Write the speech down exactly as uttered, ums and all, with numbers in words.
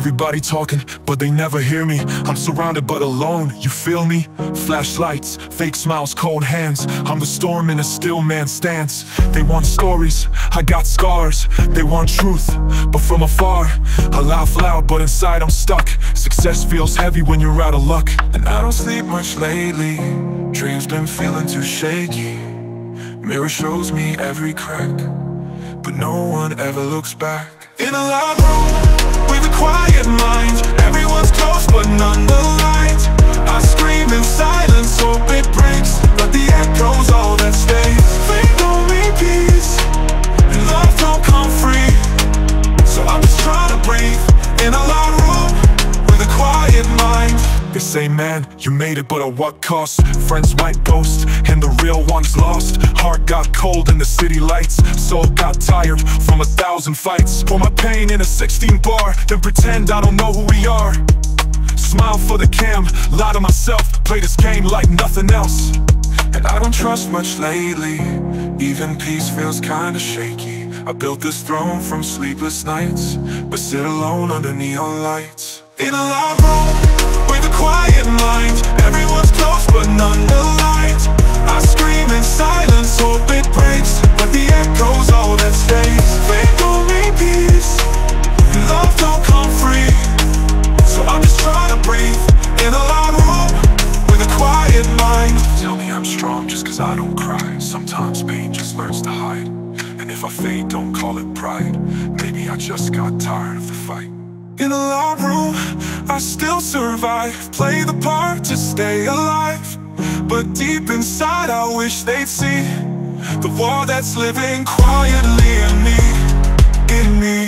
Everybody talking, but they never hear me. I'm surrounded but alone, you feel me? Flashlights, fake smiles, cold hands. I'm the storm in a still man's stance. They want stories, I got scars. They want truth, but from afar. I laugh loud, but inside I'm stuck. Success feels heavy when you're out of luck. And I don't sleep much lately. Dreams been feeling too shaky. Mirror shows me every crack, but no one ever looks back. In a loud room with a quiet mind, everyone's close but none aligned. I scream in silence, hope it breaks, but the echo's all that stays. Faith don't mean peace, and love don't come free. So I'm just trying to breathe in a loud room with a quiet mind. They say, man, you made it, but at what cost? Friends might ghost, and the real one's lost. Heart got cold in the city lights, soul got tired from a thousand fights. Pour my pain in a sixteen bar, then pretend I don't know who we are. Smile for the cam, lie to myself, play this game like nothing else. And I don't trust much lately, even peace feels kinda shaky. I built this throne from sleepless nights, but sit alone under neon lights. In a loud room with a quiet mind, everyone's close but none aligned. I scream in silence, hope it breaks, but the echo's all that stays. Faith don't mean peace, and love don't come free. So I'm just trying to breathe in a loud room with a quiet mind. Tell me I'm strong just cause I don't cry. Sometimes pain just learns to hide, and if I fade, don't call it pride. Maybe I just got tired of the fight. In a loud room, I still survive. Play the part to stay alive, but deep inside I wish they'd see the war that's living quietly in me, in me.